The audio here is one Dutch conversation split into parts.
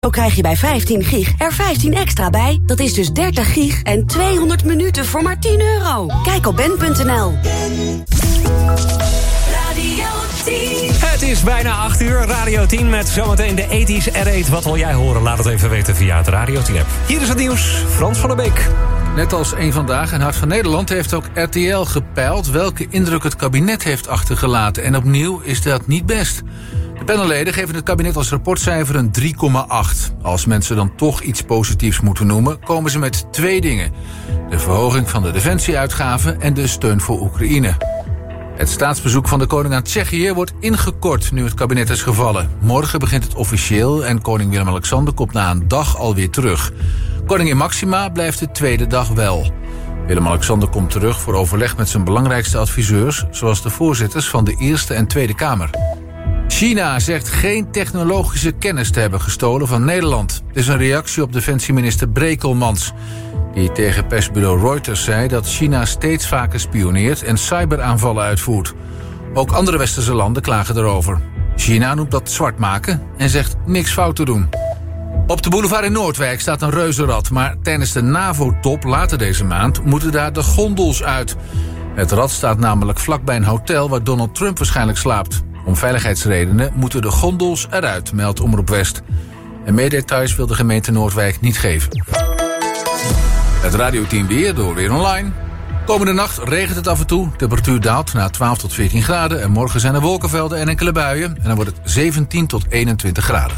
Zo krijg je bij 15 gig er 15 extra bij. Dat is dus 30 gig en 200 minuten voor maar €10. Kijk op ben.nl. Het is bijna 8 uur, Radio 10 met zometeen de 80s R8. Wat wil jij horen? Laat het even weten via het Radio 10 app. Hier is het nieuws, Frans van der Beek. Net als Eén Vandaag en Hart van Nederland heeft ook RTL gepeild welke indruk het kabinet heeft achtergelaten. En opnieuw is dat niet best. De panelleden geven het kabinet als rapportcijfer een 3,8. Als mensen dan toch iets positiefs moeten noemen, komen ze met 2 dingen. De verhoging van de defensieuitgaven en de steun voor Oekraïne. Het staatsbezoek van de koning aan Tsjechië wordt ingekort nu het kabinet is gevallen. Morgen begint het officieel en koning Willem-Alexander komt na een dag alweer terug. Koningin Máxima blijft de tweede dag wel. Willem-Alexander komt terug voor overleg met zijn belangrijkste adviseurs, zoals de voorzitters van de Eerste en Tweede Kamer. China zegt geen technologische kennis te hebben gestolen van Nederland. Het is een reactie op defensieminister Brekelmans, die tegen persbureau Reuters zei dat China steeds vaker spioneert en cyberaanvallen uitvoert. Ook andere westerse landen klagen erover. China noemt dat zwart maken en zegt niks fout te doen. Op de boulevard in Noordwijk staat een reuzenrad, maar tijdens de NAVO-top later deze maand moeten daar de gondels uit. Het rad staat namelijk vlakbij een hotel waar Donald Trump waarschijnlijk slaapt. Om veiligheidsredenen moeten de gondels eruit, meldt Omroep West. En meer details wil de gemeente Noordwijk niet geven. Het Radio 10 weer door Weer Online. Komende nacht regent het af en toe. Temperatuur daalt naar 12 tot 14 graden. En morgen zijn er wolkenvelden en enkele buien. En dan wordt het 17 tot 21 graden.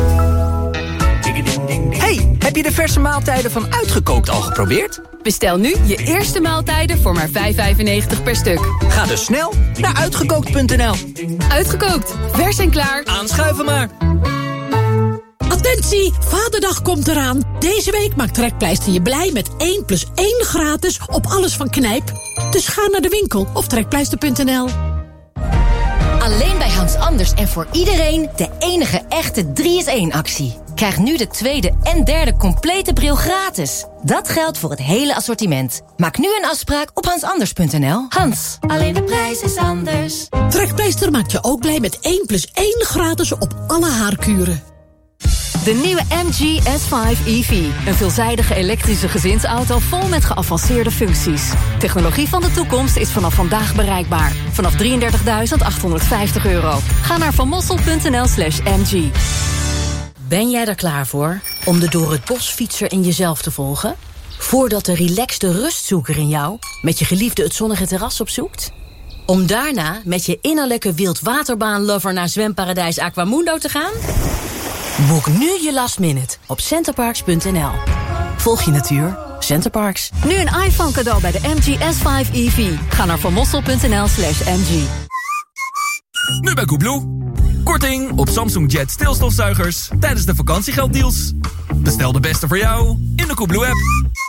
Hey, heb je de verse maaltijden van Uitgekookt al geprobeerd? Bestel nu je eerste maaltijden voor maar €5,95 per stuk. Ga dus snel naar uitgekookt.nl. Uitgekookt, vers en klaar. Aanschuiven maar. Attentie, Vaderdag komt eraan. Deze week maakt Trekpleister je blij met 1+1 gratis op alles van Knijp. Dus ga naar de winkel of trekpleister.nl. Alleen bij Hans Anders en voor iedereen de enige echte 3-in-1-actie. Krijg nu de tweede en derde complete bril gratis. Dat geldt voor het hele assortiment. Maak nu een afspraak op hansanders.nl. Hans, alleen de prijs is anders. Trekpleister maakt je ook blij met 1+1 gratis op alle haarkuren. De nieuwe MG S5 EV. Een veelzijdige elektrische gezinsauto vol met geavanceerde functies. Technologie van de toekomst is vanaf vandaag bereikbaar. Vanaf €33.850. Ga naar vanmossel.nl/MG. Ben jij er klaar voor om de door het bos fietser in jezelf te volgen? Voordat de relaxte rustzoeker in jou met je geliefde het zonnige terras opzoekt? Om daarna met je innerlijke wildwaterbaanlover naar zwemparadijs Aquamundo te gaan? Boek nu je last minute op centerparks.nl. Volg je natuur, Centerparks. Nu een iPhone cadeau bij de MG S5 EV. Ga naar vanmossel.nl/MG. Nu bij Coolblue. Korting op Samsung Jet stilstofzuigers tijdens de vakantiegelddeals. Bestel de beste voor jou in de Coolblue app.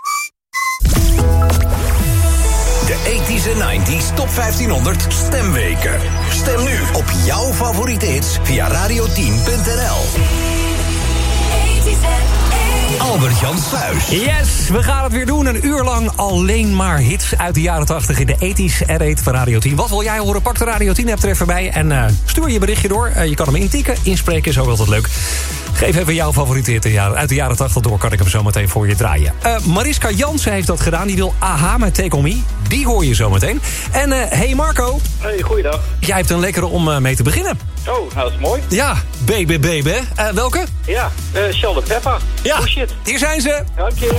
De 80s en 90s Top 1500 stemweken. Stem nu op jouw favoriete hits via radio10.nl. Albert-Jan Sluis. Yes, we gaan het weer doen. Een uur lang alleen maar hits uit de jaren 80 in de 80s R8 van Radio 10. Wat wil jij horen? Pak de Radio 10 app er even bij en stuur je berichtje door. Je kan hem intikken, inspreken, is ook altijd leuk. Geef even jouw favoriete hit uit de jaren 80 door. Kan ik hem zo meteen voor je draaien. Mariska Jansen heeft dat gedaan. Die wil AHA met Take On Me. Die hoor je zo meteen. En hey Marco. Hey, goeiedag. Jij hebt een lekkere om mee te beginnen. Oh, nou, dat is mooi. Ja, baby. Welke? Ja, Sheldon Pepper. Ja, push it. Hier zijn ze. Dank je.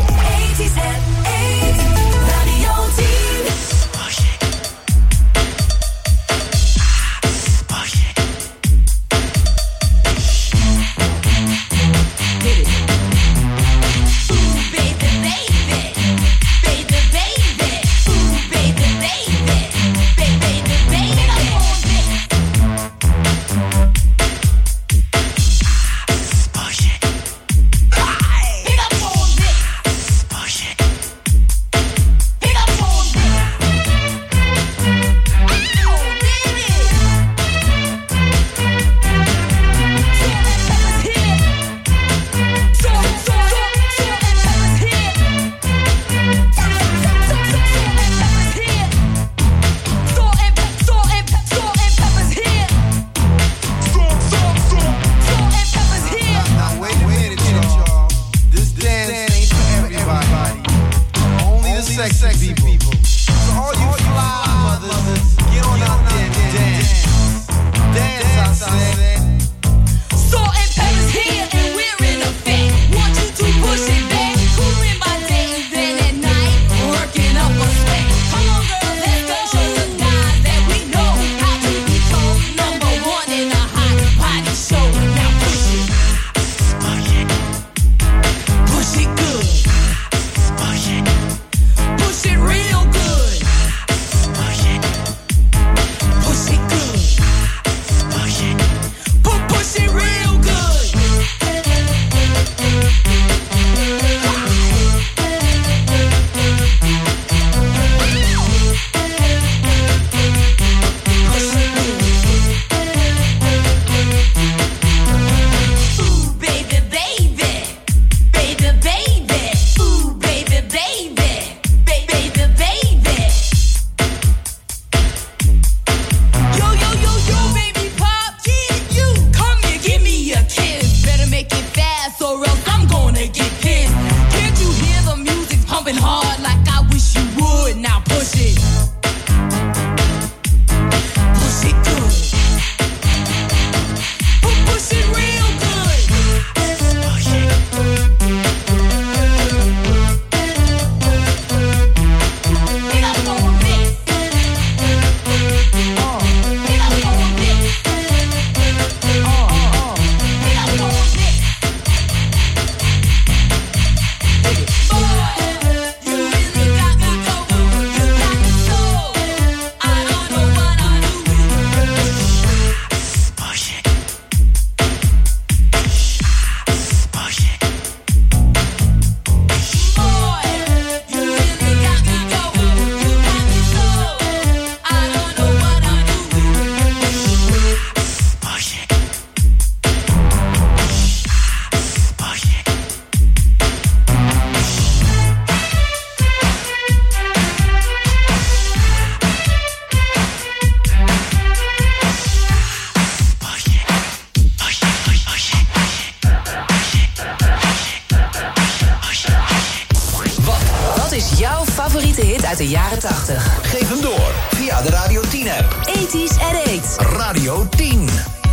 Jouw favoriete hit uit de jaren 80. Geef hem door via de Radio 10-app. 80s at 8. Radio 10.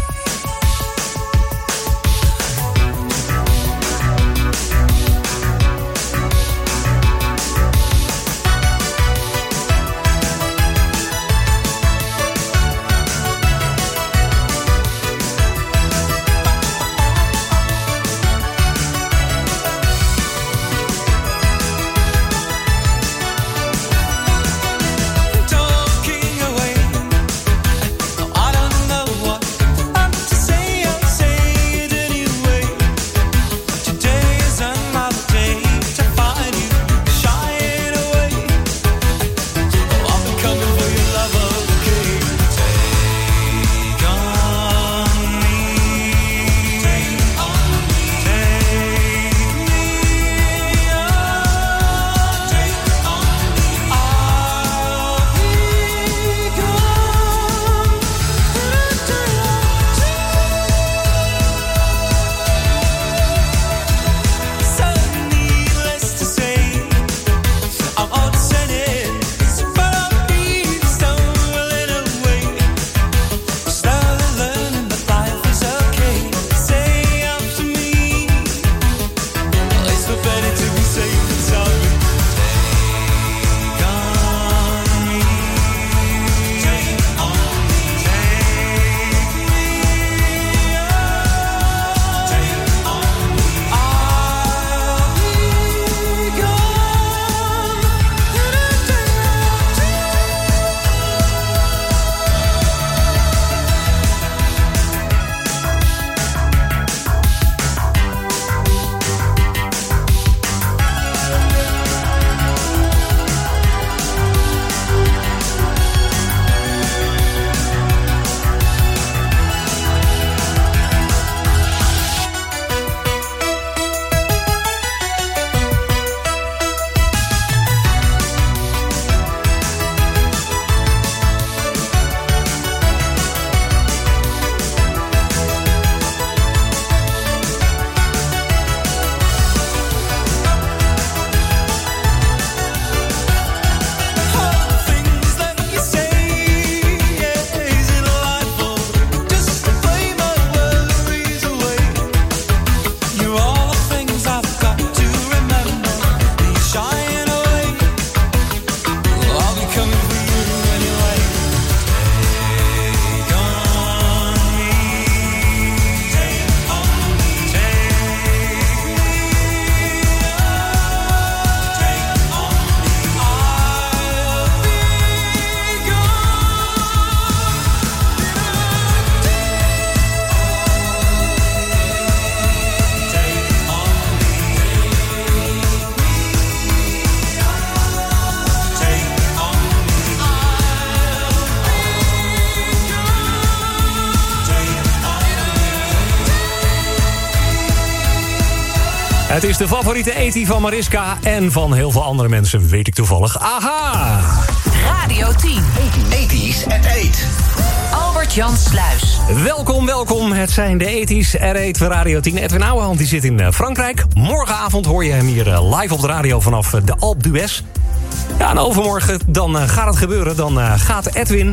Het is de favoriete 80 van Mariska en van heel veel andere mensen, weet ik toevallig. Aha! Radio 10. 80s at 8. Albert-Jan Sluis. Welkom. Het zijn de 80s at 8 van Radio 10. Edwin Ouwehand die zit in Frankrijk. Morgenavond hoor je hem hier live op de radio vanaf de Alpe d'Huez. Ja, en overmorgen dan gaat het gebeuren. Dan gaat Edwin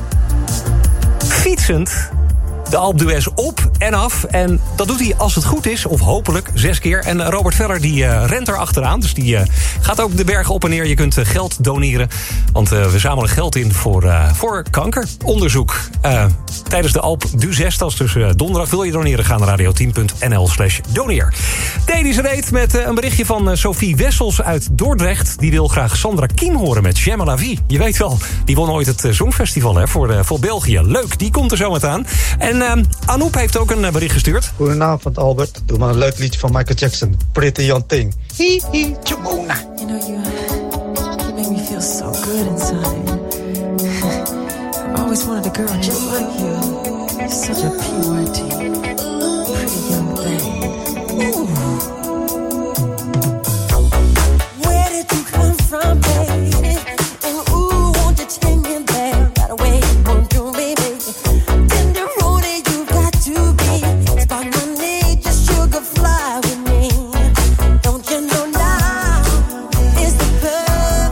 fietsend de Alpe d'Huez op en af. En dat doet hij als het goed is, of hopelijk 6 keer. En Robert Veller die rent er achteraan. Dus die gaat ook de bergen op en neer. Je kunt geld doneren. Want we zamelen geld in voor kankeronderzoek. Tijdens de Alpe d'Huez, dat is dus donderdag. Wil je doneren, ga naar radio10.nl/doneer. Deze reed met een berichtje van Sophie Wessels uit Dordrecht. Die wil graag Sandra Kiem horen met J'aime la vie. Je weet wel, die won ooit het Songfestival hè, voor België. Leuk, die komt er zo met aan. En Anouk heeft ook een bericht gestuurd. Goedenavond Albert, doe maar een leuk liedje van Michael Jackson. Pretty Young Thing. Hihi, Chimona. You know, you make me feel so good inside. I've always wanted a girl just like you. You're such a PYT. Pretty young thing. Ooh. Where did you come from, baby? And ooh, won't you take me back? Right away, won't you, baby? Fly with me, don't you know now is the perfect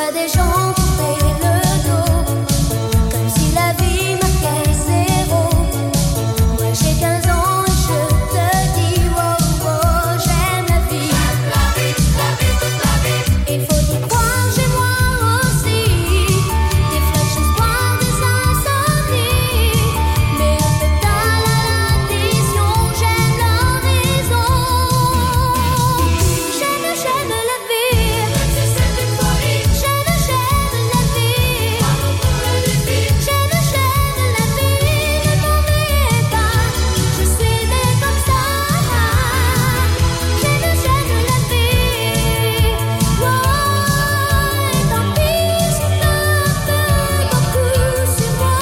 vois des gens tourner le dos, comme si la vie marquait zéro. Moi j'ai 15 ans et je te dis wow, wow, j'aime la vie. Il faut y croire, j'ai moi aussi, des flashs d'espoir, des insomnies, mais un peu tard l'addition, j'aime leur raison. J'aime la vie. J'aime la vie. J'aime la vie. J'aime la vie. Ne m'en veuillez pas, je suis née comme ça. J'aime la vie. Et tant pis si peu à peu, beaucoup sur moi.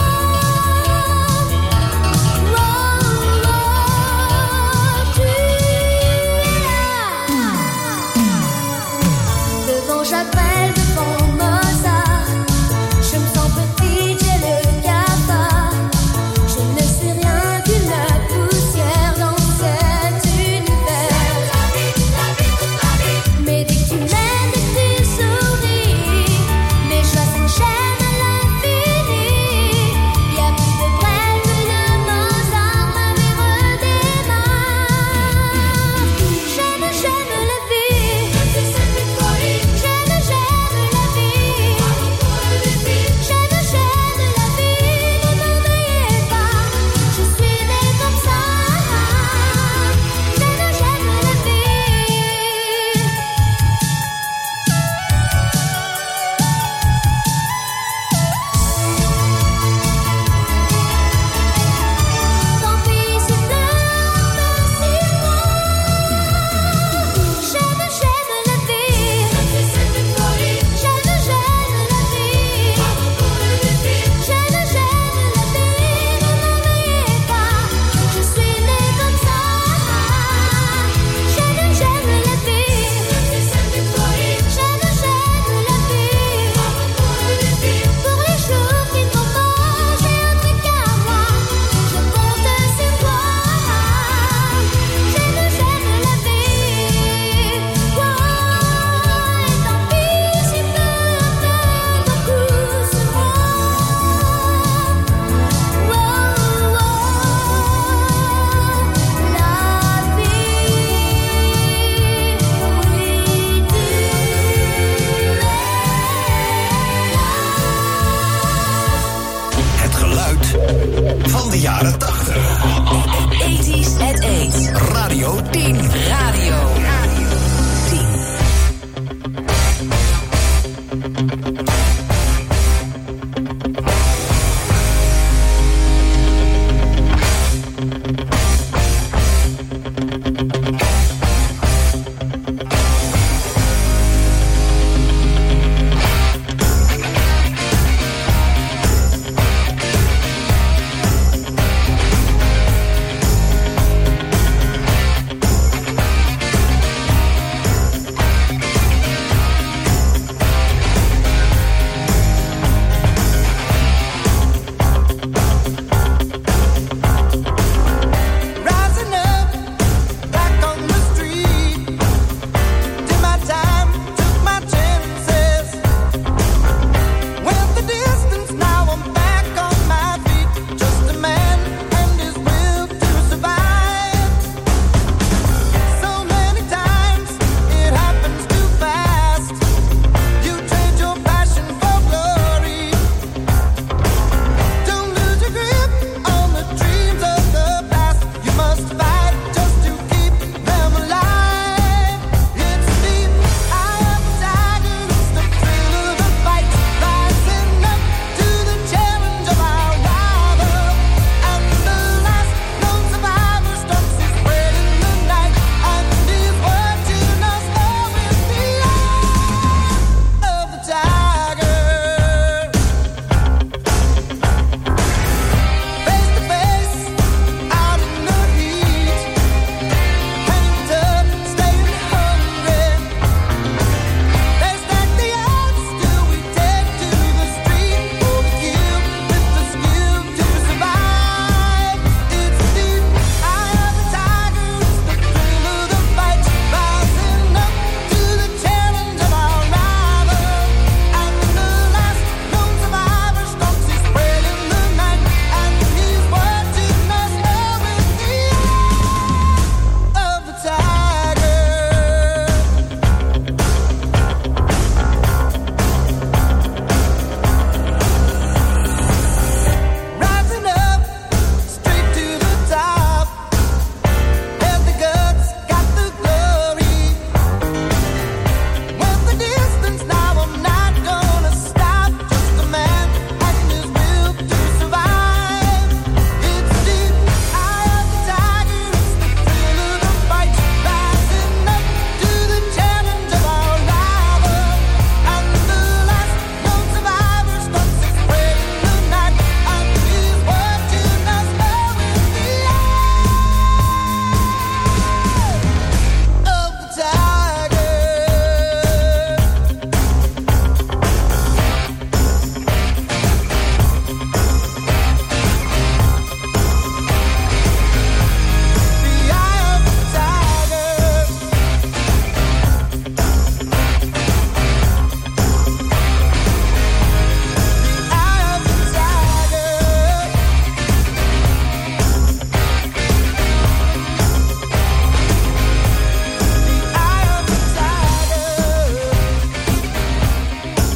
Tu es là. Devant Jacques Brel, devant Mozart, je me sens petite, j'ai le cafard. Je ne suis rien qu'une poussière dans cet univers. Mais dès que tu m'aimes et tu souris, mes joies s'enchaînent à l'infini. Y'a plus de Brel que de Mozart, ma vie redémarre. J'aime la vie. J'aime la vie. J'aime la vie. Ne m'en veuillez pas, je suis née comme ça. J'aime la vie. Tant pis si peu à peu sur moi. J'aime la vie. J'aime la vie. J'aime la vie. Ne m'en veuillez pas, je suis née comme ça. J'aime la vie. J'aime la vie. Pour les jours qui ne vont pas, j'ai un truc à moi. Je compte sur toi. J'aime la vie. Et tant pis si peu à peu, beaucoup sur moi. Het geluid van de jaren 80. 80s at 8. Radio 10. Radio 10.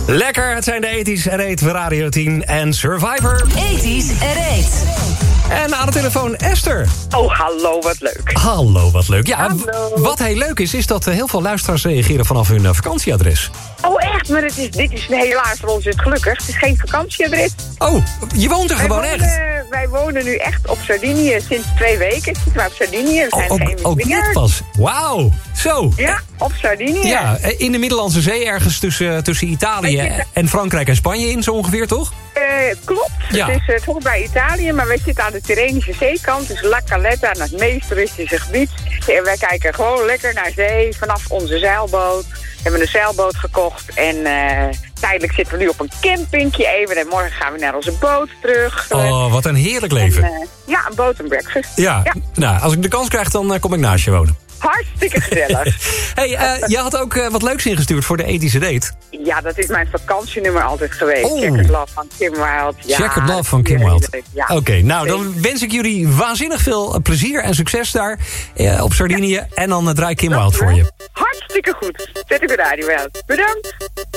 Lekker, het zijn de 80's R8 van Radio 10 en Survivor. 80's R8. En aan de telefoon Esther. Oh, hallo, wat leuk. Hallo, wat leuk. Ja, hallo. Wat heel leuk is dat heel veel luisteraars reageren vanaf hun vakantieadres. Oh, echt? Maar dit is helaas voor ons het gelukkig. Het is geen vakantieadres. Oh, je woont er gewoon echt? Wij wonen nu echt op Sardinië sinds 2 weken. Zitten we op Sardinië. We zijn geen ook net pas. Wauw, zo. Ja, op Sardinië. Ja, in de Middellandse Zee, ergens tussen Italië en Frankrijk en Spanje in, zo ongeveer, toch? Klopt. Ja. Het hoort bij Italië, maar wij zitten aan de Tyrrhenische zeekant. Dus La Caletta, het meest toeristische gebied. En wij kijken gewoon lekker naar zee vanaf onze zeilboot. We hebben een zeilboot gekocht en tijdelijk zitten we nu op een campingje even. En morgen gaan we naar onze boot terug. Oh, wat een heerlijk leven. Ja, een boat and breakfast. Ja. Nou, als ik de kans krijg, dan kom ik naast je wonen. Hartstikke gezellig. Hey, je had ook wat leuks ingestuurd voor de ethische date. Ja, dat is mijn vakantienummer altijd geweest. Checkered Love van Kim Wilde. Ja, Checkered Love van Kim Wilde. Ja. Oké, nou dan wens ik jullie waanzinnig veel plezier en succes daar op Sardinië. Ja. En dan draai Kim Wilde voor je. Hartstikke goed. Zet ik de radio uit. Bedankt.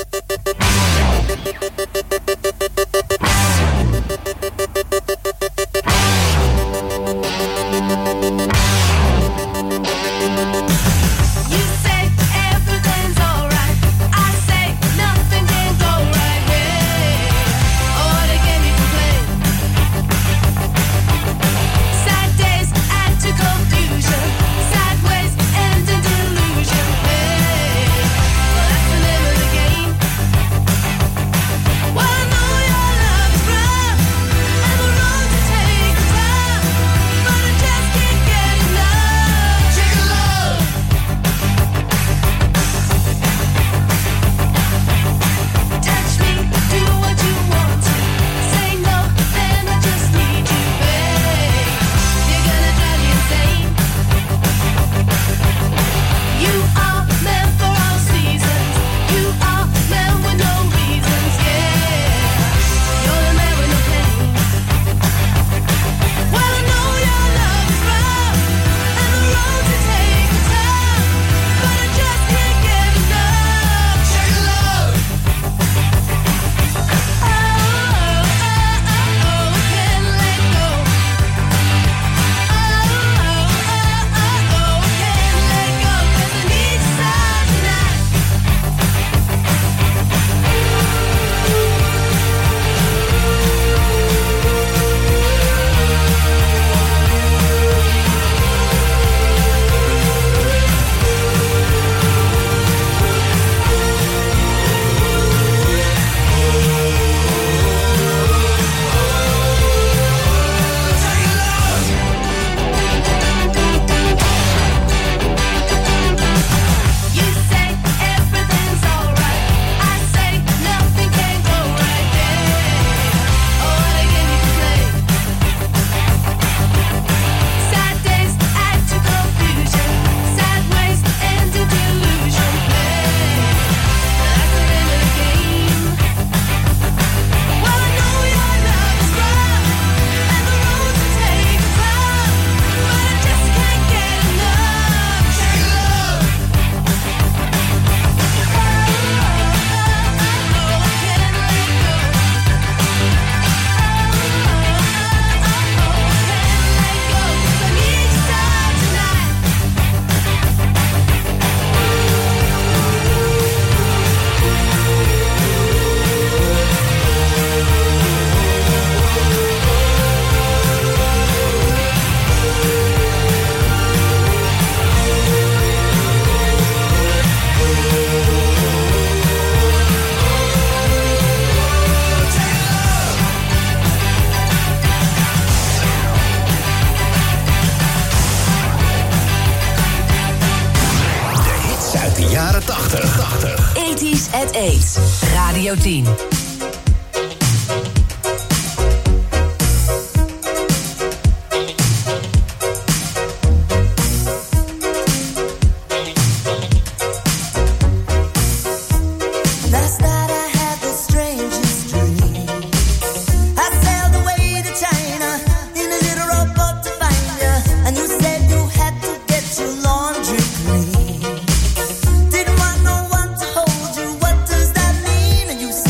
jaren 80. 80's at 8. Radio 10. You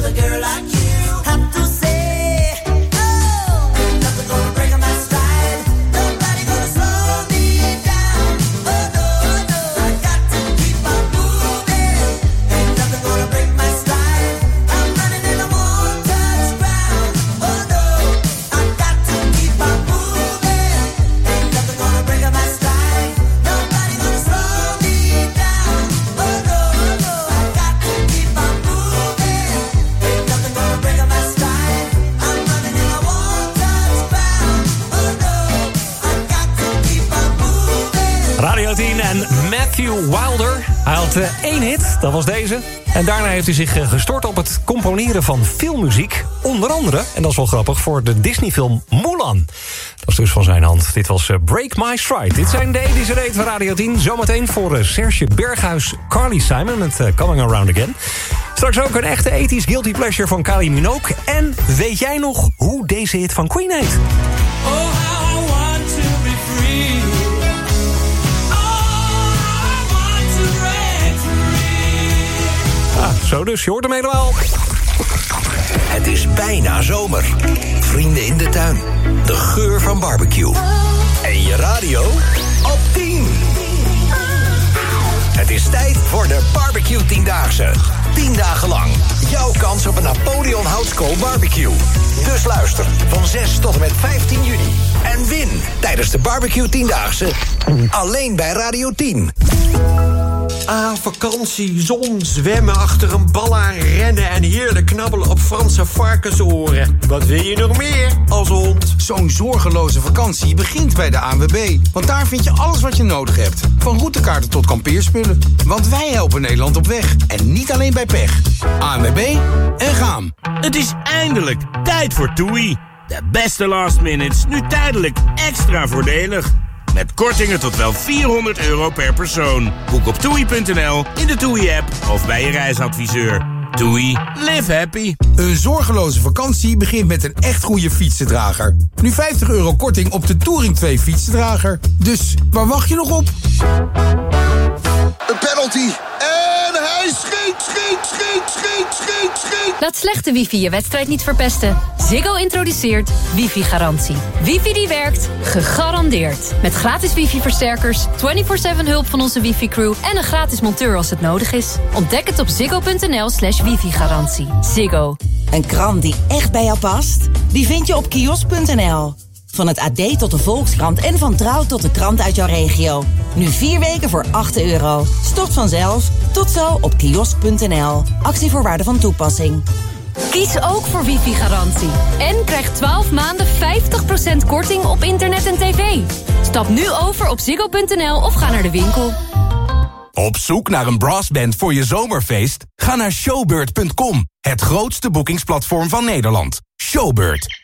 another girl like you. Have to say, oh, nothing gonna break my stride. Nobody gonna slow me down. Oh no, no, I got to keep on moving. Ain't nothing gonna break my stride. I'm running and I won't touch ground. Oh no, I got to keep on moving. Ain't nothing gonna break my stride. Nobody gonna slow me down. Oh no, no, I got to keep on moving. Ain't nothing gonna break my stride. I'm running and I won't touch ground. Oh no, I got to keep on moving. Radio 10 en Matthew Wilder. Hij had één hit, dat was deze. En daarna heeft hij zich gestort op het componeren van filmmuziek. Onder andere, en dat is wel grappig, voor de Disney-film Mulan. Dat is dus van zijn hand. Dit was Break My Stride. Dit zijn de Edische Reet van Radio 10. Zometeen voor Serge Berghuis, Carly Simon met Coming Around Again. Straks ook een echte 80s guilty pleasure van Kylie Minogue. En weet jij nog hoe deze hit van Queen heet? Oh, how I want to be free. Zo dus, je hoort hem helemaal. Het is bijna zomer. Vrienden in de tuin. De geur van barbecue. En je radio op 10. Het is tijd voor de Barbecue 10-daagse. 10 dagen lang. Jouw kans op een Napoleon Houtskool barbecue. Dus luister van 6 tot en met 15 juni. En win tijdens de Barbecue 10-daagse. Alleen bij Radio 10. Vakantie, zon, zwemmen, achter een bal aan rennen... en heerlijk knabbelen op Franse varkensoren. Wat wil je nog meer als hond? Zo'n zorgeloze vakantie begint bij de ANWB. Want daar vind je alles wat je nodig hebt. Van routekaarten tot kampeerspullen. Want wij helpen Nederland op weg. En niet alleen bij pech. ANWB en gaan. Het is eindelijk tijd voor TUI. De beste last minutes, nu tijdelijk extra voordelig. Met kortingen tot wel €400 per persoon. Boek op TUI.nl, in de TUI-app of bij je reisadviseur. TUI, live happy. Een zorgeloze vakantie begint met een echt goede fietsendrager. Nu €50 korting op de Touring 2 fietsendrager. Dus waar wacht je nog op? Een penalty. En hij schiet. Laat slechte wifi je wedstrijd niet verpesten. Ziggo introduceert wifi-garantie. Wifi die werkt, gegarandeerd. Met gratis wifi-versterkers, 24/7 hulp van onze wifi-crew... en een gratis monteur als het nodig is. Ontdek het op ziggo.nl/wifi-garantie. Ziggo. Een krant die echt bij jou past? Die vind je op kiosk.nl. Van het AD tot de Volkskrant en van Trouw tot de krant uit jouw regio. Nu 4 weken voor €8. Stort vanzelf. Tot zo op kiosk.nl. Actievoorwaarden van toepassing. Kies ook voor wifi-garantie. En krijg 12 maanden 50% korting op internet en tv. Stap nu over op ziggo.nl of ga naar de winkel. Op zoek naar een brassband voor je zomerfeest? Ga naar showbird.com. Het grootste boekingsplatform van Nederland. Showbird.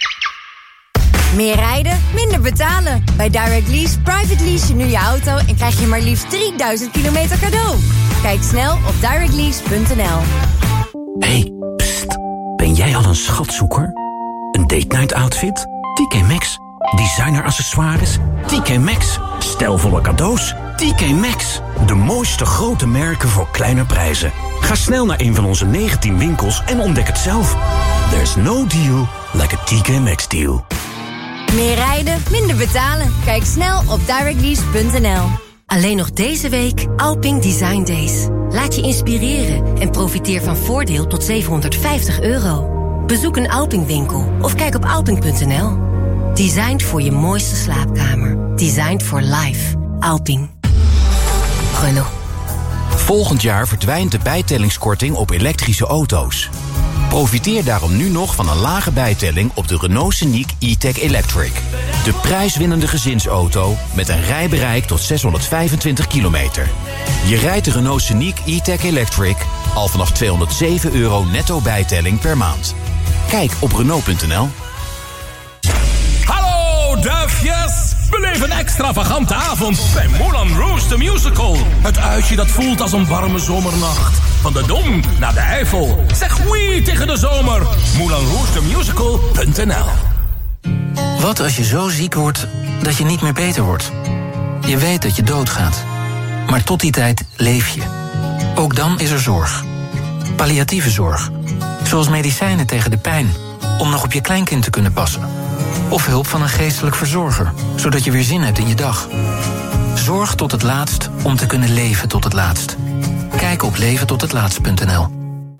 Meer rijden, minder betalen. Bij Direct Lease private lease je nu je auto... en krijg je maar liefst 3000 kilometer cadeau. Kijk snel op directlease.nl. Hey, pst. Ben jij al een schatzoeker? Een date night outfit? TK Maxx. Designer accessoires? TK Maxx. Stijlvolle cadeaus? TK Maxx. De mooiste grote merken voor kleine prijzen. Ga snel naar een van onze 19 winkels en ontdek het zelf. There's no deal like a TK Maxx deal. Meer rijden, minder betalen. Kijk snel op directlease.nl. Alleen nog deze week Alping Design Days. Laat je inspireren en profiteer van voordeel tot €750. Bezoek een Alping-winkel of kijk op alping.nl. Designed voor je mooiste slaapkamer. Designed for life. Alping. Renault. Volgend jaar verdwijnt de bijtellingskorting op elektrische auto's. Profiteer daarom nu nog van een lage bijtelling op de Renault Scenic E-Tech Electric. De prijswinnende gezinsauto met een rijbereik tot 625 kilometer. Je rijdt de Renault Scenic E-Tech Electric al vanaf €207 netto bijtelling per maand. Kijk op Renault.nl. Hallo duifjes! Beleef een extravagante avond bij Moulin Rouge the Musical. Het uitje dat voelt als een warme zomernacht. Van de Dom naar de Eifel. Zeg oui tegen de zomer. MoulinRougeTheMusical.nl. Wat als je zo ziek wordt dat je niet meer beter wordt? Je weet dat je doodgaat. Maar tot die tijd leef je. Ook dan is er zorg. Palliatieve zorg. Zoals medicijnen tegen de pijn, om nog op je kleinkind te kunnen passen. Of hulp van een geestelijk verzorger, zodat je weer zin hebt in je dag. Zorg tot het laatst om te kunnen leven tot het laatst. Kijk op leventothetlaatst.nl.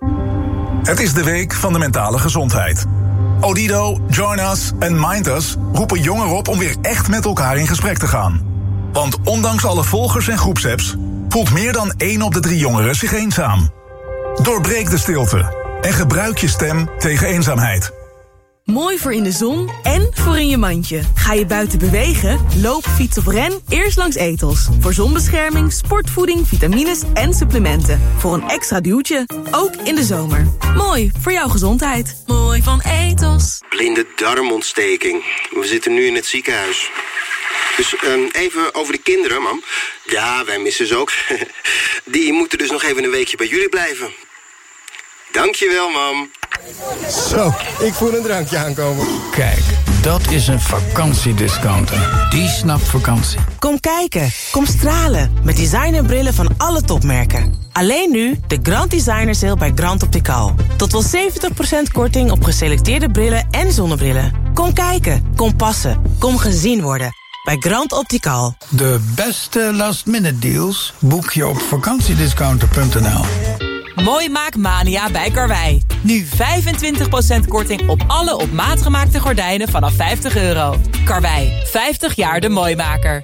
Het is de week van de mentale gezondheid. Odido, Join Us en Mind Us roepen jongeren op om weer echt met elkaar in gesprek te gaan. Want ondanks alle volgers en groepsapps voelt meer dan 1 op de 3 jongeren zich eenzaam. Doorbreek de stilte en gebruik je stem tegen eenzaamheid. Mooi voor in de zon en voor in je mandje. Ga je buiten bewegen? Loop, fiets of ren eerst langs Ethos. Voor zonbescherming, sportvoeding, vitamines en supplementen. Voor een extra duwtje, ook in de zomer. Mooi voor jouw gezondheid. Mooi van Ethos. Blinde darmontsteking. We zitten nu in het ziekenhuis. Dus even over de kinderen, mam. Ja, wij missen ze ook. Die moeten dus nog even een weekje bij jullie blijven. Dankjewel, mam. Zo, ik voel een drankje aankomen. Kijk, dat is een vakantiediscounter. Die snapt vakantie. Kom kijken, kom stralen met designerbrillen van alle topmerken. Alleen nu de Grand Designer Sale bij Grand Optical. Tot wel 70% korting op geselecteerde brillen en zonnebrillen. Kom kijken, kom passen, kom gezien worden. Bij Grand Optical. De beste last-minute deals boek je op vakantiediscounter.nl. Mooi Maakmania bij Karwei. Nu 25% korting op alle op maat gemaakte gordijnen vanaf €50. Karwei, 50 jaar de mooimaker.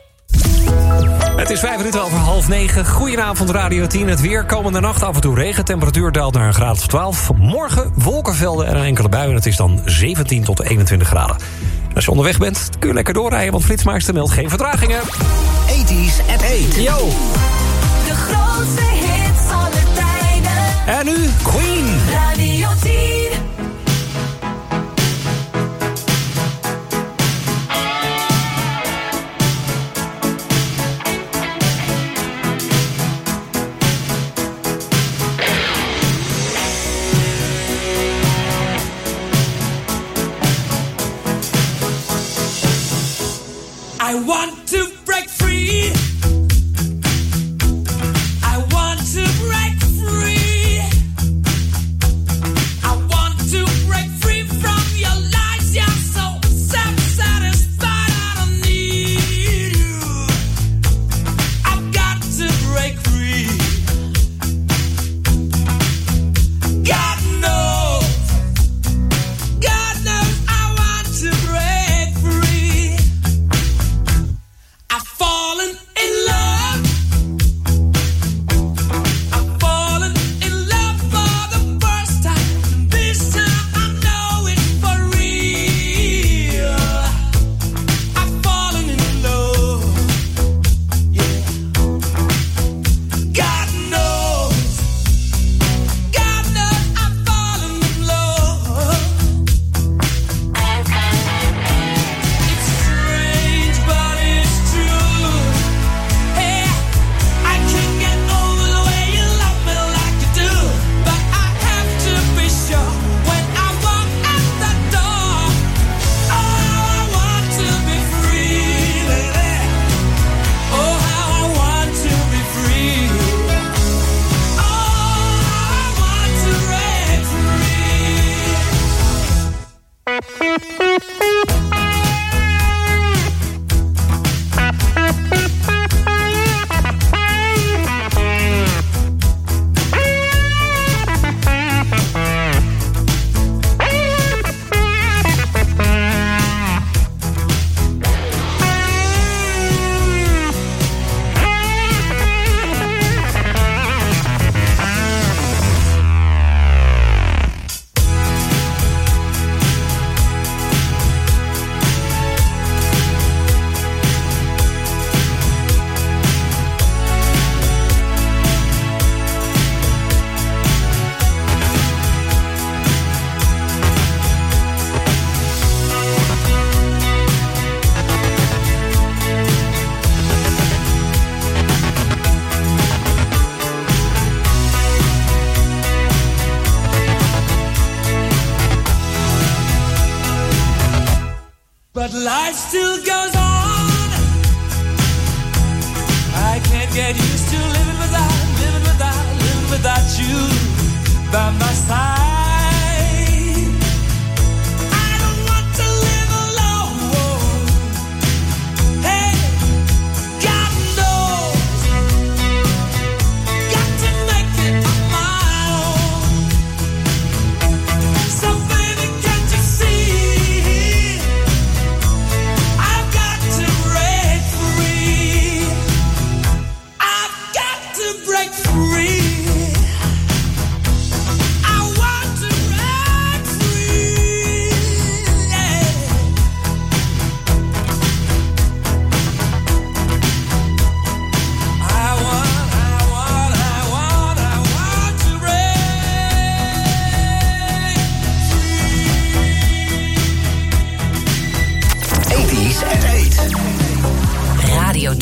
Het is 8:05. Goedenavond Radio 10. Het weer komende nacht af en toe regen. Temperatuur daalt naar een graad of 12. Morgen wolkenvelden en een enkele bui. En het is dan 17 tot 21 graden. En als je onderweg bent, kun je lekker doorrijden. Want Flitsmeister meldt geen vertragingen. 80's at 8. Yo. De grootste hits aller tijden. En nu Queen. Radio 10. I want to break free. I want to break free. I want to break free from your lies. You're so self-satisfied. I don't need you. I've got to break free. God knows I want to break free. I've fallen in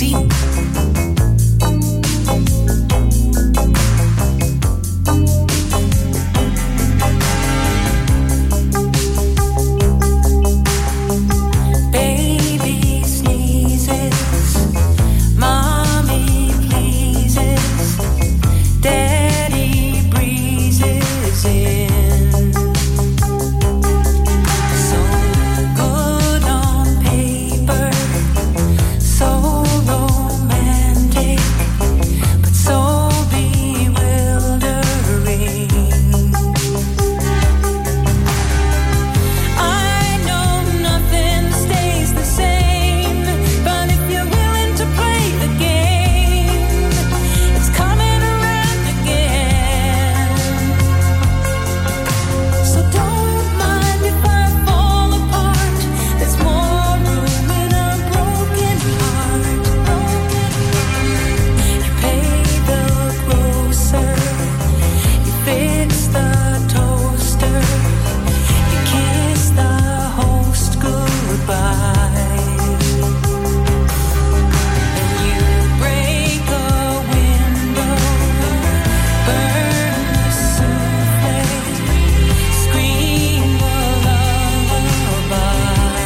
10. Baby sneezes, mommy pleases, daddy breezes in. So good on paper, so romantic, but so bewildering. I know nothing stays the same, but if you're willing to play the game, it's coming around again. So don't mind if I fall apart. There's more room in a broken heart. You pay the grocer, you fix the toaster, you kiss the host goodbye, and you break a window, burn the souffle, scream a lullaby.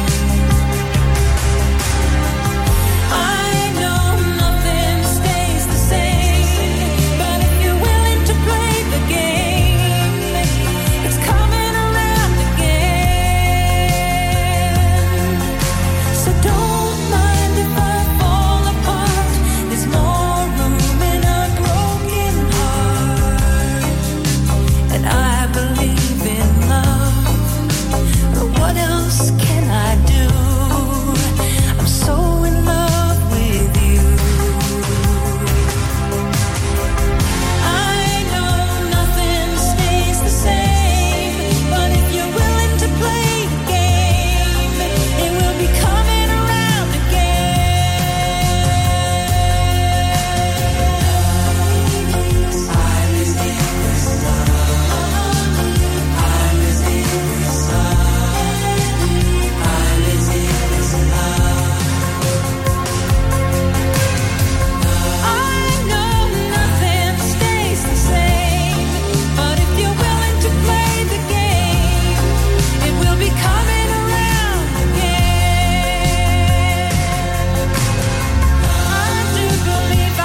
I know nothing stays the same, but if you're willing to play the game, it's coming around again. So don't mind if I fall apart. There's more room in a broken heart, and I believe in love. But what else can I do? I'm so in love with you. I know nothing stays the same, but if you're willing to play the game, it will be coming around I know nothing stays the same, but if you're willing to play the game, it will be coming around again. I do believe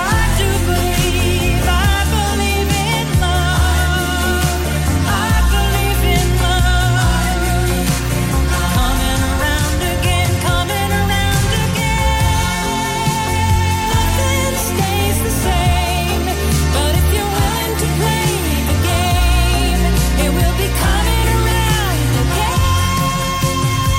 in love. I believe in love. Coming around again, coming around again. Nothing stays the same, but if you're willing to play the game, it will be coming around again.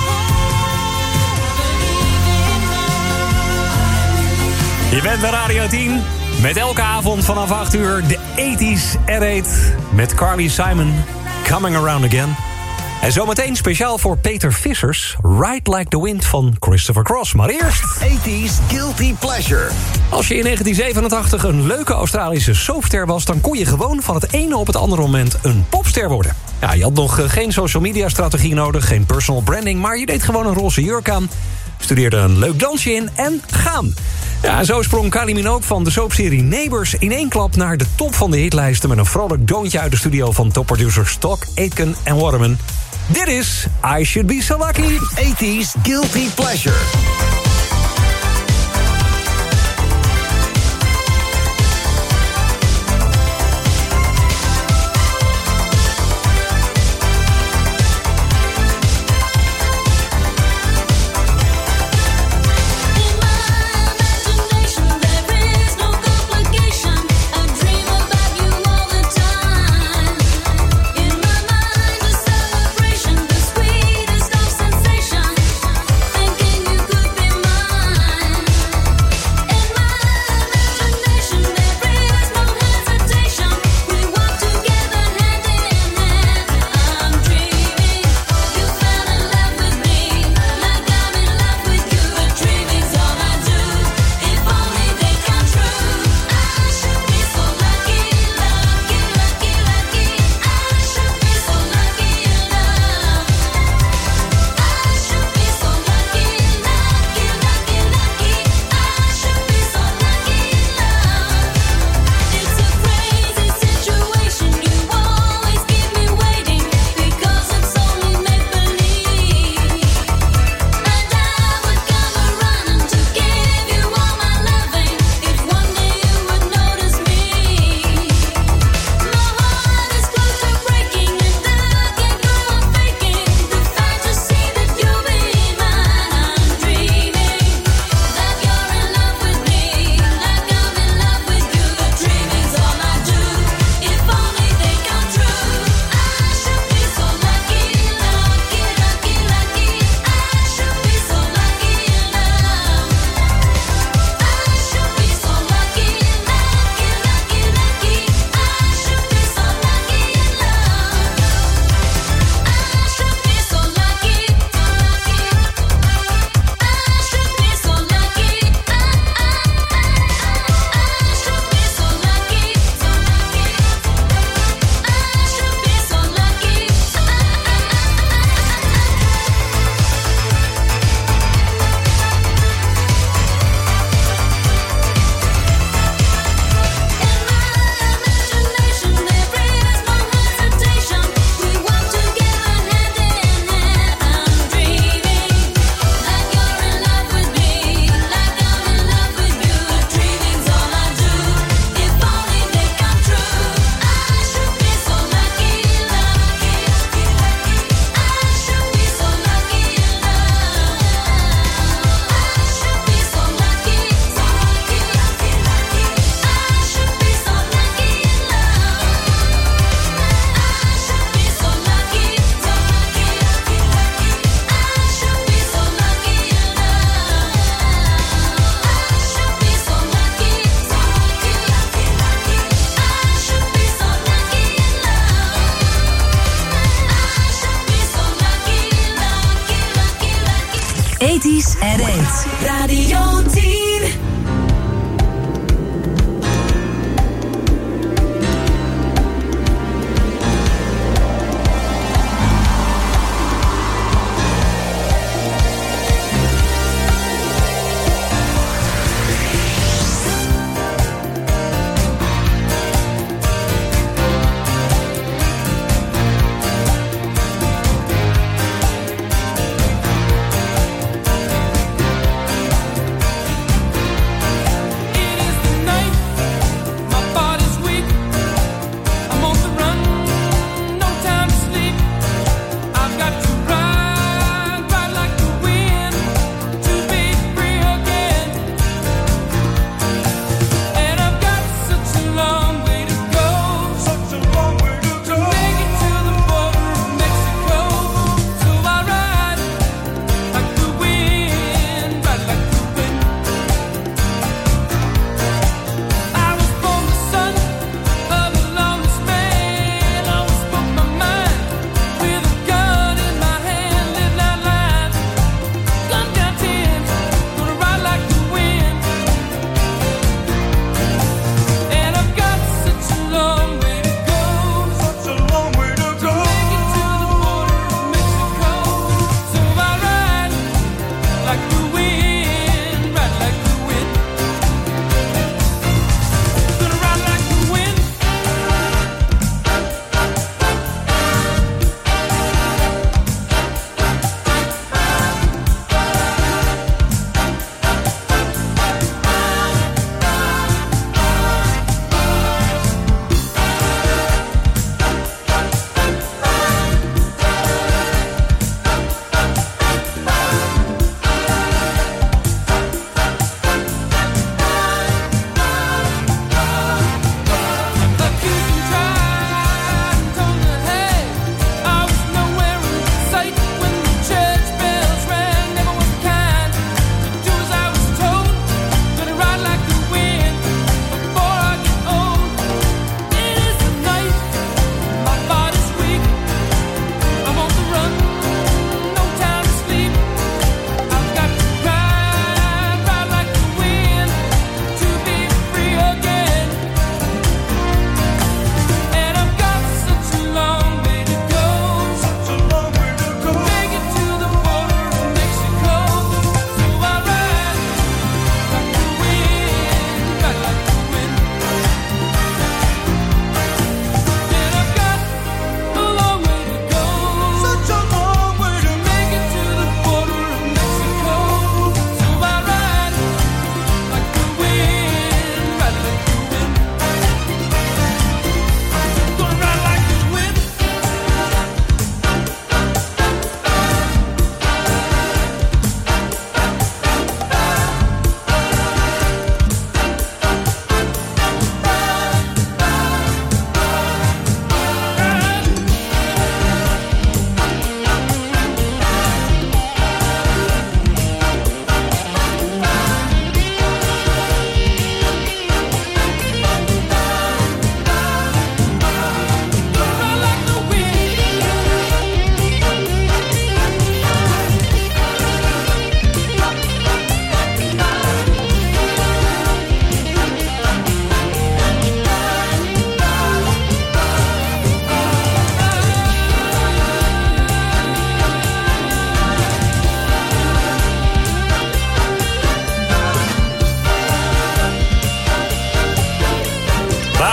Je bent bij Radio 10 met elke avond vanaf 8 uur de 80s R8 met Carly Simon, Coming Around Again. En zometeen speciaal voor Peter Vissers, Ride Like the Wind van Christopher Cross. Maar eerst 80s Guilty Pleasure. Als je in 1987 een leuke Australische soapster was, dan kon je gewoon van het ene op het andere moment een popster worden. Ja, je had nog geen social media strategie nodig, geen personal branding, maar je deed gewoon een roze jurk aan, studeerde een leuk dansje in en gaan. Ja, en zo sprong Kylie Minogue van de soapserie Neighbours in één klap naar de top van de hitlijsten met een vrolijk doontje uit de studio van topproducers Stock, Aitken en Waterman. Dit is I Should Be So Lucky. 80s Guilty Pleasure. Celebration, the sweetest of sensations. Thinking you could be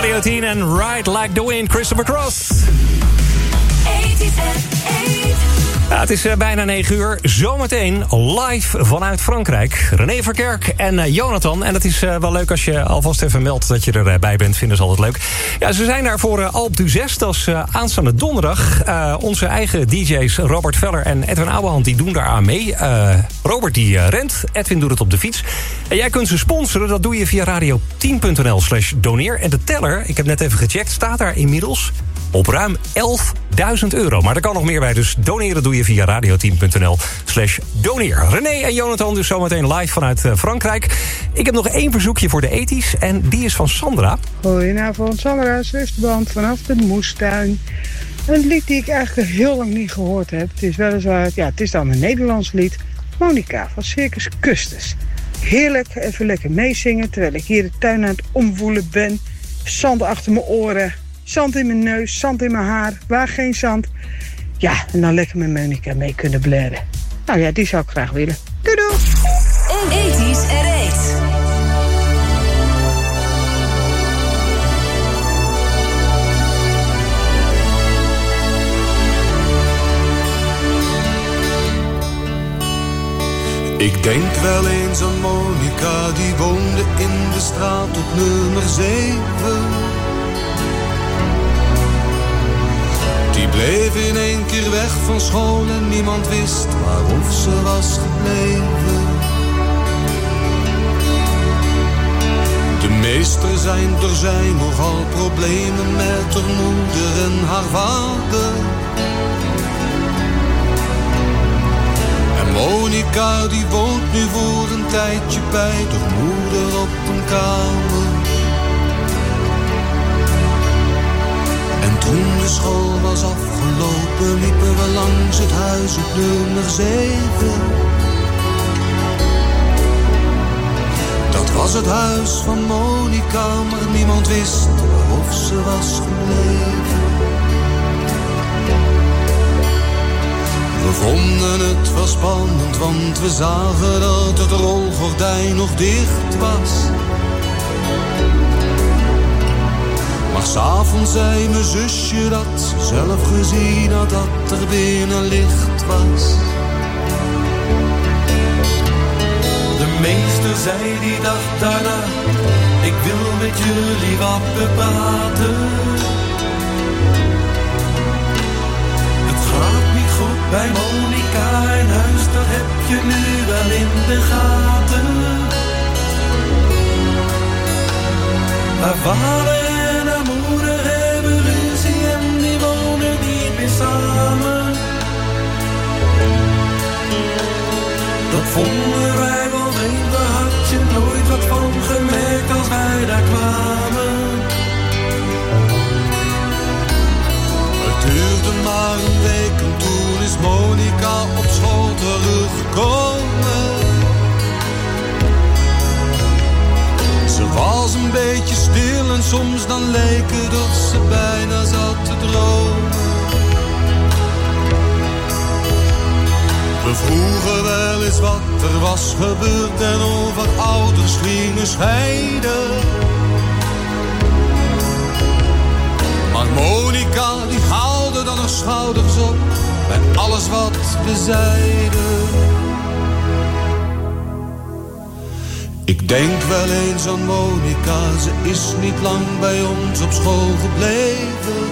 Radio 10 en Ride Like the Wind, Christopher Cross. Ja, het is bijna 9 uur. Zometeen live vanuit Frankrijk. René Verkerk en Jonathan. En het is wel leuk als je alvast even meldt dat je erbij bent. Vinden ze altijd leuk. Ja, ze zijn daar voor Alpe d'Huez. Dat is aanstaande donderdag. Onze eigen DJ's Robert Veller en Edwin Ouwehand die doen daar aan mee. Robert die rent. Edwin doet het op de fiets. En jij kunt ze sponsoren. Dat doe je via radio10.nl/doneer. En de teller, ik heb net even gecheckt, staat daar inmiddels op ruim €11.000. Maar er kan nog meer bij, dus doneren doe je via radio10.nl/doneer. René en Jonathan dus zometeen live vanuit Frankrijk. Ik heb nog 1 verzoekje voor de ethisch en die is van Sandra. Goedenavond, Sandra, Zwifterband vanaf de moestuin. Een lied die ik eigenlijk heel lang niet gehoord heb. Het is weliswaar, het is dan een Nederlands lied. Monica van Circus Custus. Heerlijk, even lekker meezingen terwijl ik hier de tuin aan het omvoelen ben. Zand achter mijn oren. Zand in mijn neus, zand in mijn haar, waar geen zand. Ja, en dan lekker met Monica mee kunnen blaren. Nou ja, die zou ik graag willen. Doei doei! Ethisch eruit. Ik denk wel eens aan Monica, die woonde in de straat op nummer 7. Die bleef in 1 keer weg van school en niemand wist waarof ze was gebleven. De meester zijn, er zijn nogal problemen met haar moeder en haar vader. En Monica die woont nu voor een tijdje bij haar moeder op een kamer. En toen de school was afgelopen, liepen we langs het huis op nummer 7. Dat was het huis van Monica, maar niemand wist of ze was gebleven. We vonden het wel spannend, want we zagen dat het rolgordijn nog dicht was. Maar 's avonds zei mijn zusje dat ze zelf gezien had dat er binnen licht was. De meester zei die dag daarna, ik wil met jullie wat bepraten. Het gaat niet goed bij Monica in huis, dat heb je nu wel in de gaten. Haar vader en haar moeder hebben ruzie en die wonen niet meer samen. Dat vonden wij wel vreemd, daar had je nooit wat van gemerkt als wij daar kwamen. Het duurde maar een week en toen is Monica op school teruggekomen. Ze was een beetje stil en soms dan leek het of ze bijna zat te dromen. We vroegen wel eens wat er was gebeurd en of wat ouders gingen scheiden. Maar Monica die haalde dan haar schouders op bij alles wat we zeiden. Ik denk wel eens aan Monica, ze is niet lang bij ons op school gebleven.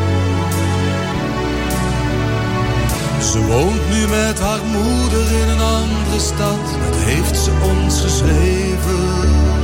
Ze woont nu met haar moeder in een andere stad, dat heeft ze ons geschreven.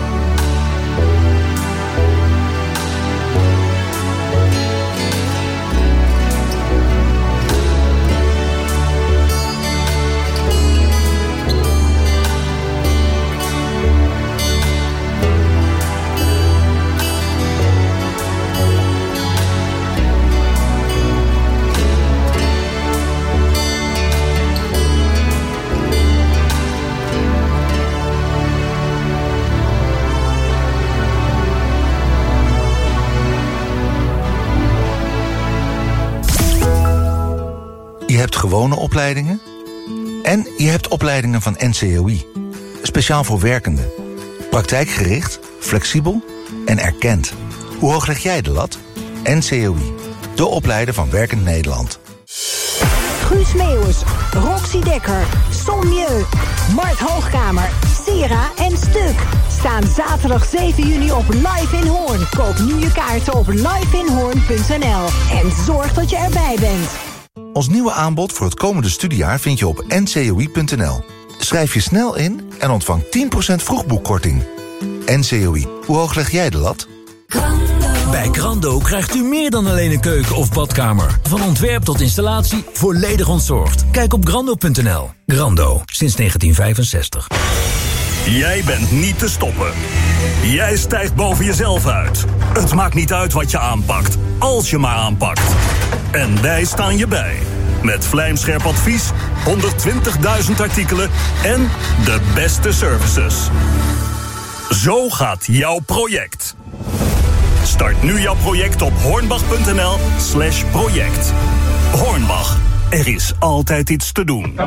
Je hebt gewone opleidingen en je hebt opleidingen van NCOI. Speciaal voor werkenden. Praktijkgericht, flexibel en erkend. Hoe hoog leg jij de lat? NCOI, de opleider van Werkend Nederland. Guus Meeuwis, Roxy Dekker, Son Mieu, Mart Hoogkamer, Sera en Stuk staan zaterdag 7 juni op Live in Hoorn. Koop nu je kaarten op liveinhoorn.nl en zorg dat je erbij bent. Ons nieuwe aanbod voor het komende studiejaar vind je op ncoi.nl. Schrijf je snel in en ontvang 10% vroegboekkorting. NCOI, hoe hoog leg jij de lat? Bij Grando krijgt u meer dan alleen een keuken of badkamer. Van ontwerp tot installatie, volledig ontzorgd. Kijk op grando.nl. Grando, sinds 1965. Jij bent niet te stoppen. Jij stijgt boven jezelf uit. Het maakt niet uit wat je aanpakt, als je maar aanpakt. En wij staan je bij. Met vlijmscherp advies, 120.000 artikelen en de beste services. Zo gaat jouw project. Start nu jouw project op hornbach.nl/project. Hornbach, er is altijd iets te doen.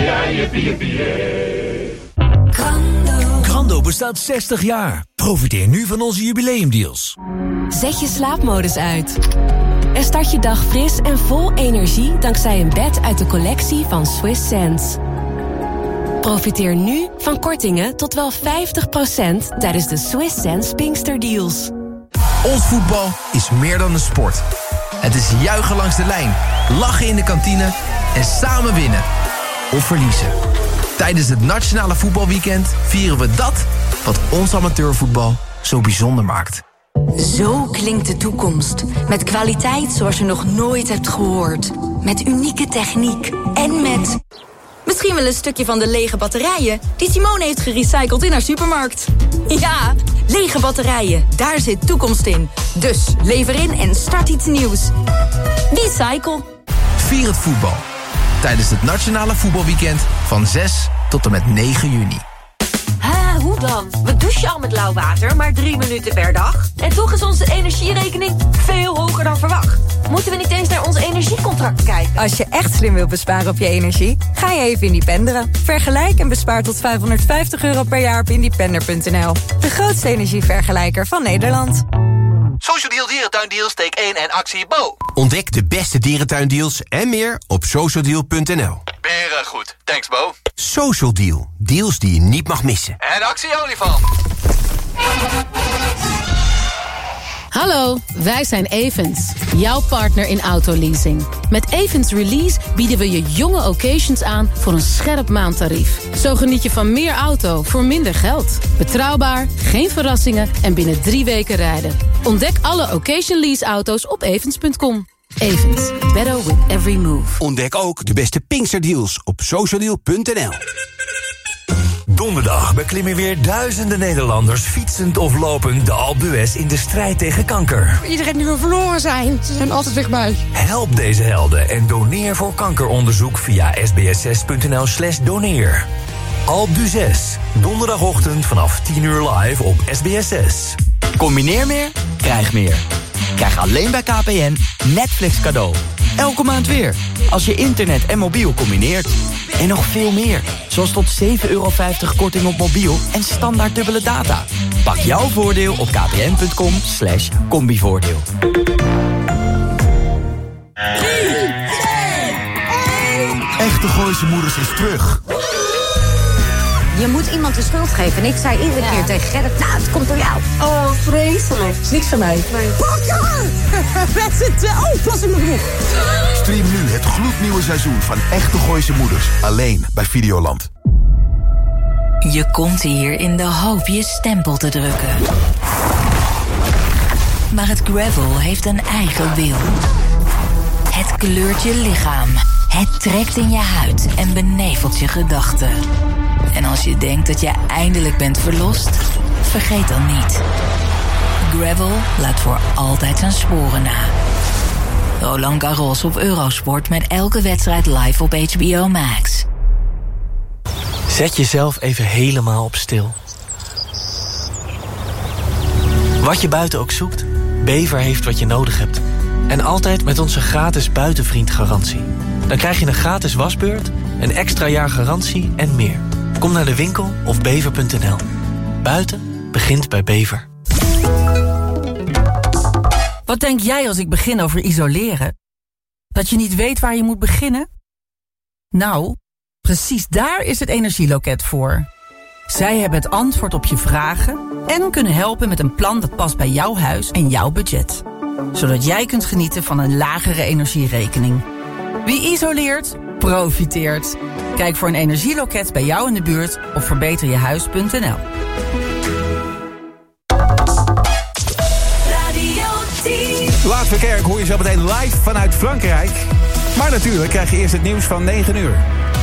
Grando bestaat 60 jaar. Profiteer nu van onze jubileumdeals. Zet je slaapmodus uit. En start je dag fris en vol energie dankzij een bed uit de collectie van Swiss Sense. Profiteer nu van kortingen tot wel 50% tijdens de Swiss Sense Pinksterdeals. Ons voetbal is meer dan een sport. Het is juichen langs de lijn, lachen in de kantine en samen winnen. Of verliezen. Tijdens het Nationale Voetbalweekend vieren we dat wat ons amateurvoetbal zo bijzonder maakt. Zo klinkt de toekomst. Met kwaliteit zoals je nog nooit hebt gehoord. Met unieke techniek en met... misschien wel een stukje van de lege batterijen die Simone heeft gerecycled in haar supermarkt. Ja, lege batterijen, daar zit toekomst in. Dus lever in en start iets nieuws. Recycle. Vier het voetbal. Tijdens het Nationale Voetbalweekend van 6 tot en met 9 juni. Hoe dan? We douchen al met lauw water, maar 3 minuten per dag. En toch is onze energierekening veel hoger dan verwacht. Moeten we niet eens naar ons energiecontract kijken? Als je echt slim wilt besparen op je energie, ga je even independeren. Vergelijk en bespaar tot €550 per jaar op independer.nl. De grootste energievergelijker van Nederland. Social Deal Dierentuindeals, steek 1 en actie Bo. Ontdek de beste dierentuindeals en meer op socialdeal.nl. Beren goed. Thanks, Bo. Social Deal. Deals die je niet mag missen. En actie olifant. Hallo, wij zijn Evans, jouw partner in autoleasing. Met Evans Release bieden we je jonge occasions aan voor een scherp maandtarief. Zo geniet je van meer auto voor minder geld. Betrouwbaar, geen verrassingen en binnen 3 weken rijden. Ontdek alle occasion lease auto's op evans.com. Evans, better with every move. Ontdek ook de beste Pinksterdeals op socialdeal.nl. Donderdag beklimmen weer duizenden Nederlanders fietsend of lopend de Alpe d'Huez in de strijd tegen kanker. Iedereen die wil verloren zijn, ze zijn altijd dichtbij. Help deze helden en doneer voor kankeronderzoek via sbs6.nl/doneer. Alpe d'Huez, donderdagochtend vanaf 10 uur live op SBS6. Combineer meer, krijg meer. Krijg alleen bij KPN Netflix cadeau. Elke maand weer, als je internet en mobiel combineert. En nog veel meer, zoals tot €7,50 korting op mobiel en standaard dubbele data. Pak jouw voordeel op kpn.com/combivoordeel. 3, 2, 1. Echte Gooise Moeders is terug. Je moet iemand de schuld geven. En ik zei iedere keer tegen Gerrit, nou, het komt door jou. Oh, vreselijk. Is niks van mij. Pak je haar! Met z'n tweeën. Oh, plas in mijn broek. Stream nu het gloednieuwe seizoen van Echte Gooise Moeders. Alleen bij Videoland. Je komt hier in de hoop je stempel te drukken. Maar het gravel heeft een eigen wil. Het kleurt je lichaam. Het trekt in je huid en benevelt je gedachten. En als je denkt dat je eindelijk bent verlost, vergeet dan niet. Gravel laat voor altijd zijn sporen na. Roland Garros op Eurosport met elke wedstrijd live op HBO Max. Zet jezelf even helemaal op stil. Wat je buiten ook zoekt, Bever heeft wat je nodig hebt. En altijd met onze gratis buitenvriendgarantie. Dan krijg je een gratis wasbeurt, een extra jaar garantie en meer. Kom naar de winkel of bever.nl. Buiten begint bij Bever. Wat denk jij als ik begin over isoleren? Dat je niet weet waar je moet beginnen? Nou, precies daar is het Energieloket voor. Zij hebben het antwoord op je vragen en kunnen helpen met een plan dat past bij jouw huis en jouw budget. Zodat jij kunt genieten van een lagere energierekening. Wie isoleert, profiteert. Kijk voor een energieloket bij jou in de buurt op verbeterjehuis.nl. Laatverkerk hoor je zo meteen live vanuit Frankrijk. Maar natuurlijk krijg je eerst het nieuws van 9 uur.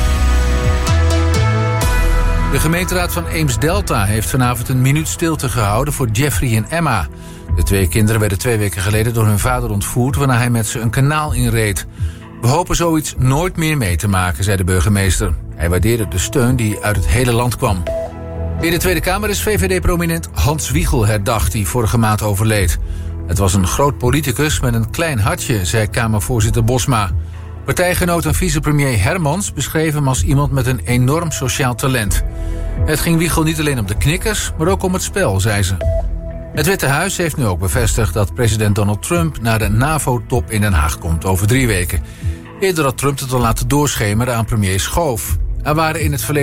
De gemeenteraad van Eems-Delta heeft vanavond een minuut stilte gehouden voor Jeffrey en Emma. De 2 kinderen werden 2 weken geleden door hun vader ontvoerd, waarna hij met ze een kanaal inreed. We hopen zoiets nooit meer mee te maken, zei de burgemeester. Hij waardeerde de steun die uit het hele land kwam. In de Tweede Kamer is VVD-prominent Hans Wiegel herdacht, die vorige maand overleed. Het was een groot politicus met een klein hartje, zei Kamervoorzitter Bosma. Partijgenoot en vicepremier Hermans beschreef hem als iemand met een enorm sociaal talent. Het ging Wiegel niet alleen om de knikkers, maar ook om het spel, zei ze. Het Witte Huis heeft nu ook bevestigd dat president Donald Trump naar de NAVO-top in Den Haag komt over 3 weken. Eerder had Trump het al laten doorschemeren aan premier Schoof. Er waren in het verleden